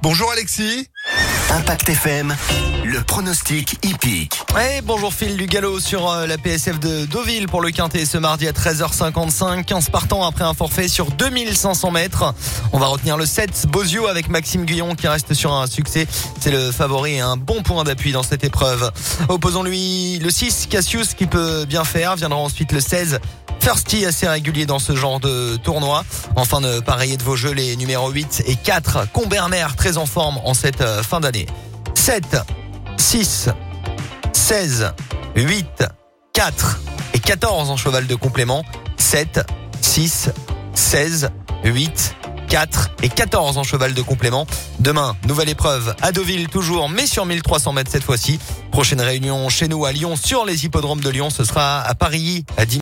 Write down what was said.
Bonjour Alexis. Impact FM, le pronostic hippique. Bonjour Phil du galop sur la PSF de Deauville pour le Quintet ce mardi à 13h55. 15 partants après un forfait sur 2500 mètres. On va retenir le 7 Bozio avec Maxime Guyon qui reste sur un succès. C'est le favori et un bon point d'appui dans cette épreuve. Opposons-lui le 6 Cassius qui peut bien faire. Viendra ensuite le 16 Firsty, assez régulier dans ce genre de tournoi. Enfin de pareiller de vos jeux les numéros 8 et 4 Comberner très en forme en cette fin d'année. 7, 6, 16, 8, 4 et 14 en cheval de complément. 7, 6, 16, 8, 4 et 14 en cheval de complément. Demain, nouvelle épreuve à Deauville toujours, mais sur 1300 mètres cette fois-ci. Prochaine réunion chez nous à Lyon sur les hippodromes de Lyon. Ce sera à Paris à 10